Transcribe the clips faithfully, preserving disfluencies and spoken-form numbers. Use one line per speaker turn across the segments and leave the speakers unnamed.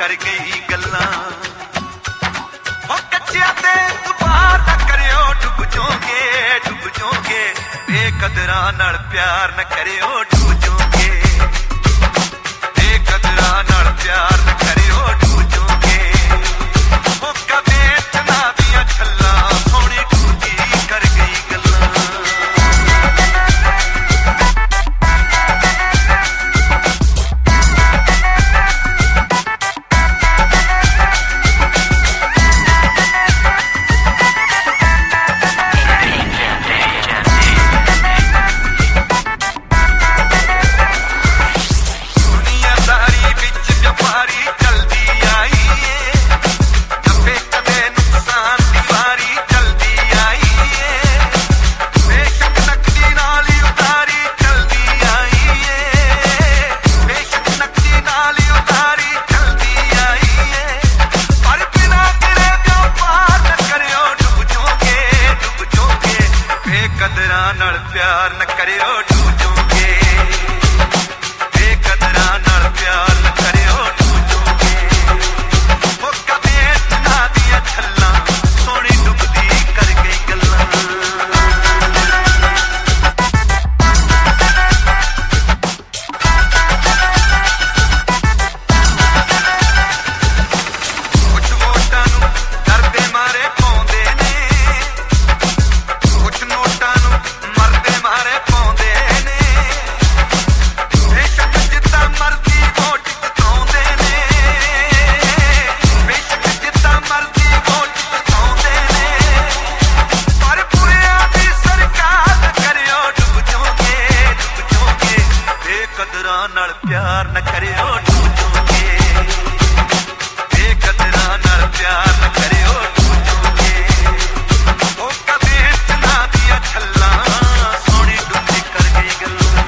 कर गई गल्लां ओ कच्चिया ते तुपार न करियो डुब जोगे डुब जोगे बेकदरां नाल प्यार न करियो डुब जोगे बेकदरां नाल प्यार न करियो डुब जोगे ओ कदे तना दियां छल्लां सोहणी टूटी कर गई गल्लां बेकदरां नाल प्यार न करियो डुब जोगे बेकदरां नाल प्यार न करियो डुब जोगे ओ कदे तना दियां छल्लां सोहणी डुबदी कर गई गल्लां कुछ वोटां नूं डरदे मारे पाउंदे ने कुछ नोटां नूं मरदे मारे पाउंदे ने बेशक जिद्दां मर्जी वोट जिताउंदे ने बेशक जिद्दां मर्जी वोट जिताउंदे ने पर पुरियां दी सरकार न करियो डुब जोगे डुब जोगे बेकदरां नाल प्यार न करियो डुब जोगे बेकदरां नाल प्यार न करियो डुब जोगे ओ कदे तना दियां छल्लां सोहणी डुबदी कर गई गल्लां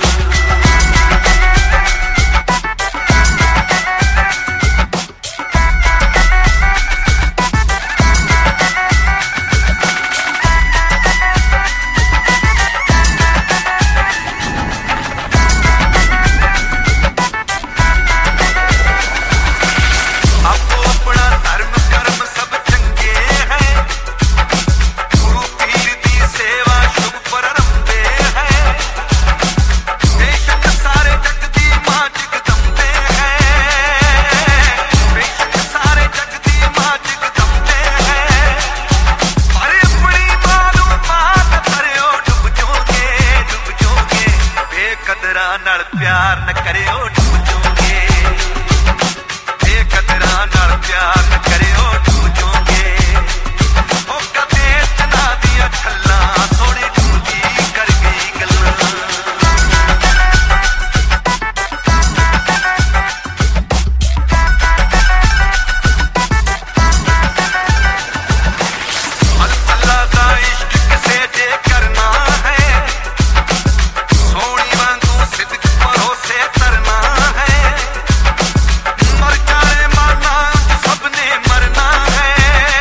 आपो अपना धर्म कर्म सब चंगे हैं गुरु पीर दी सेवा शुभ प्रारंभे हैं बेशक सारे जग दी मां जगदम्बे हैं बेशक सारे जग दी मां जगदम्बे हैं पर अपनी मां नूं मां न करियो डुब जोगे डुब जोगे बेकदरां नाल प्यार न करियो डुब जोगे बेकदरां नाल प्यार न करियो डुब जोगे ओ कदे तना दियां छल्लां सोहणी डुबदी कर गई गल्लां अल्लाह दा इश्क किसे जे करना है सोहणी वांगू सिद्क भरोसे तरना है मर जाने मरना उच सबने मरना है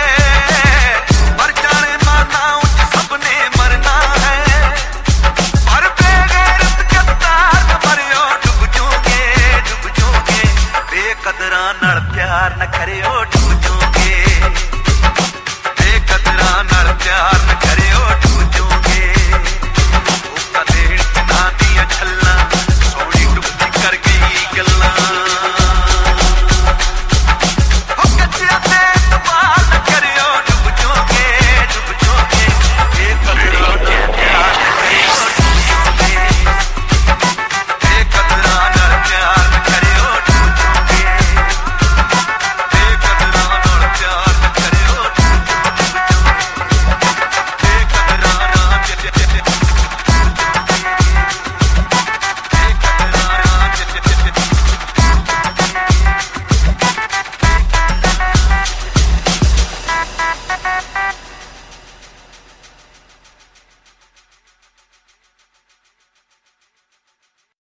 मर जाने मरना उच सबने मरना है पर बेगैरत गद्दार न मरियो डुब जोगे डुब जोगे बेकदरां नाल प्यार न करियो डुब जोगे बेकदरां नाल प्यार न करियो